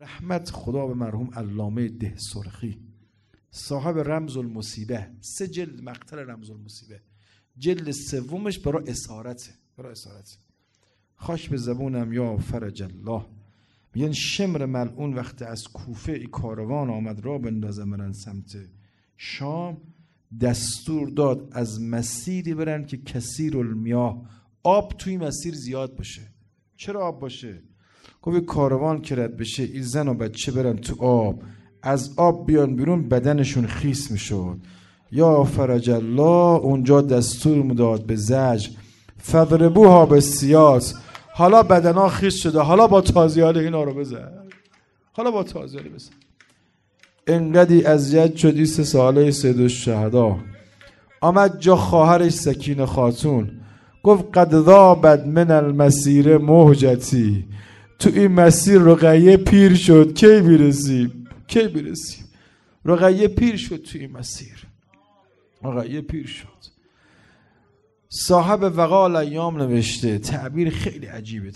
رحمت خدا به مرحوم علامه ده سرخی، صاحب رمز المصیبه، 3 جلد مقتل رمز المصیبه، جلد سومش برای اسارته، خاش به زبونم یا فرج الله. میگن شمر ملعون وقتی از کوفه ای کاروان آمد را بندازه برن سمت شام، دستور داد از مسیری برن که کثیر المیاه، آب توی مسیر زیاد باشه. چرا آب باشه؟ گفت کاروان که رد بشه این زن و بچه برن تو آب، از آب بیان بیرون بدنشون خیس میشد. یا فرج الله اونجا دستور میداد به زجر فضربوها بالسیاس، حالا بدنا خیس شده، حالا با تازیاله اینا رو بزن، حالا با تازیاله بزن. انقدی اذیت شد 3 ساله سید الشهدا. آمد جا خواهرش سکینه خاتون، گفت قد ذابت من المسیر مهجتی، تو این مسیر رقیه پیر شد، کی برسیم؟ رقیه پیر شد تو این مسیر، رقیه پیر شد. صاحب وقال ایام نوشته، تعبیر خیلی عجیبه.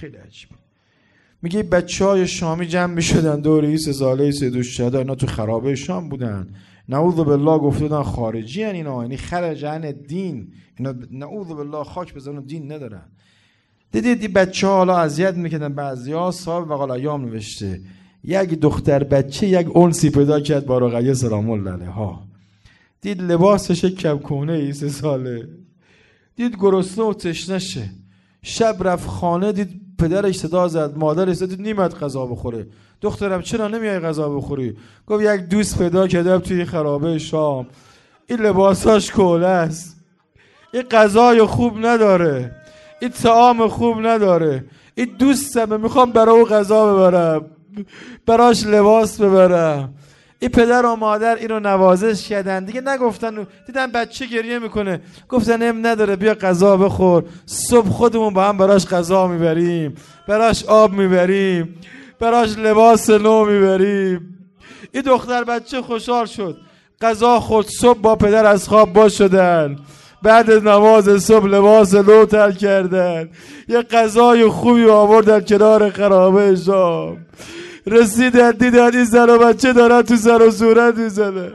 میگه بچهای شامی جمع میشدن دور عیسی زاله سید الشهدا، اینا تو خرابه شام بودن، نعوذ بالله گفته بودن خارجی ان اینا، یعنی خرج عن دین، اینا نعوذ بالله خاک بزنن دین ندارن. دیدید این بچه‌ها حالا اذیت میکردن. بعضیا صاحب وقال ایام نوشته یک دختر بچه یک انسی پیدا کرد با رقیه سلام الله علیها، دید لباسش کمکونه ای 3 ساله، دید گرسنه و تشنشه، شب رفت خانه دید پدرش صدا زد، مادرش صدا دید نیمت غذا بخوره. دخترم چرا نمیای غذا بخوری؟ گفت یک دوست پیدا کردم توی خرابه شام، این لباساش کوله است، این غذای خوب نداره، این طعام خوب نداره، این دوستمه، میخوام برای او غذا ببرم، براش لباس ببرم. این پدر و مادر اینو نوازش کردن دیگه، نگفتن، دیدن بچه گریه میکنه گفتن ام نداره بیا غذا بخور، صبح خودمون با هم براش غذا میبریم، براش آب میبریم، براش لباس نو میبریم. این دختر بچه خوشحال شد، غذا خورد، صبح با پدر از خواب باز شدن، بعد از نماز صبح لباس نو تر کردن، یه غذای خوبی آوردن کنار خرابه شام. رسیدن دیدن این زن و بچه دارن تو سر و صورت میزنه.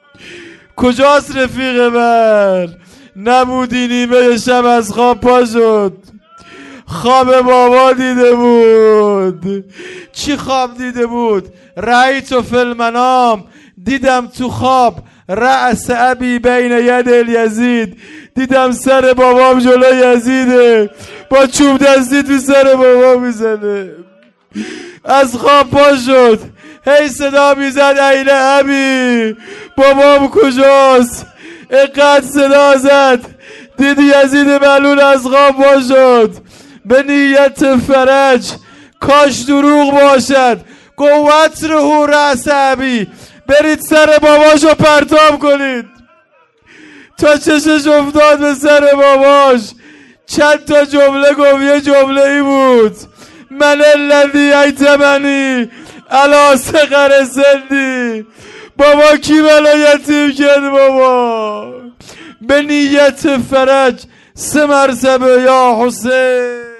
کجاست رفیق من؟ نبودی نیمه شب از خواب پا شد، خواب بابا دیده بود. چی خواب دیده بود؟ رأیت فی المنام، دیدم تو خواب رأس ابی بین ید الیزید، دیدم سر بابام جلوی یزیده، با چوب دستی تو سر بابا میزنه. از خواب پا شد، هی صدا میزد این ابی، بابام کجاست؟ اینقدر صدا زد دیدی یزید ملعون از خواب پا شد به نیت فرج، کاش دروغ باشد. قوتره رأس ابی، برید سر باباشو پرتاب کنید. تا چشش افتاد به سر باباش، چند تا جمله گفت. یه جمله ای بود من الذی ایتمنی علی صغر سنی، بابا کی منو یتیم کرد؟ بابا به نیت فرج 3 مرتبه یا حسین.